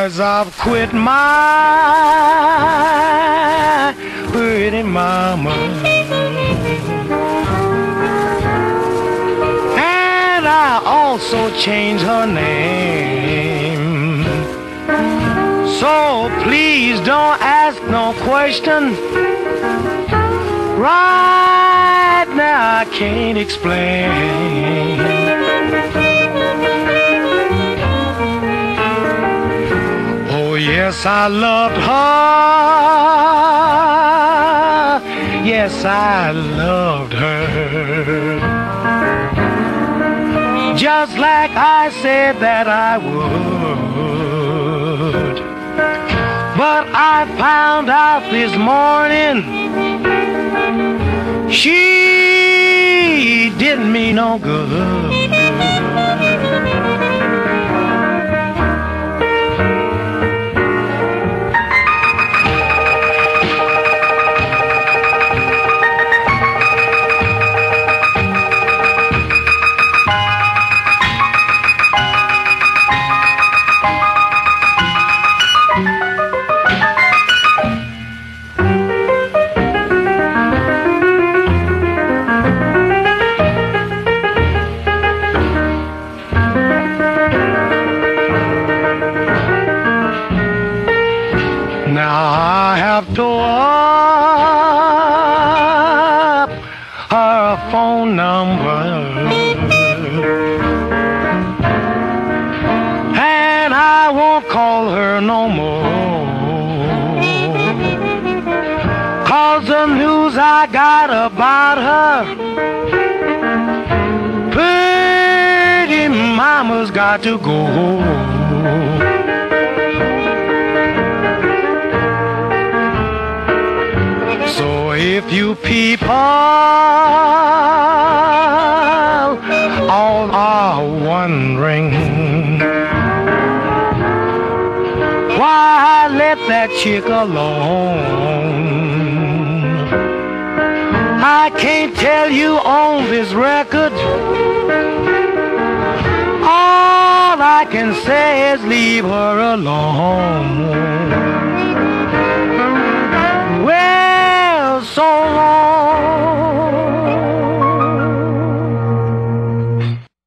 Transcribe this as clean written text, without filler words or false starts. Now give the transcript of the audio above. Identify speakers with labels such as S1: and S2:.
S1: 'Cause I've quit my pretty mama, and I also changed her name. So please don't ask no question. Right now I can't explain. Oh yes, I loved her. Yes, I loved her. Just like I said that I would. But I found out this morning she didn't mean no good. Now I have tore up her phone number, and I won't call her no more. 'Cause the news I got about her, pretty mama's got to go. So if you people all are wondering why I let that chick alone, I can't tell you on this record. All I can say is leave her alone. So long.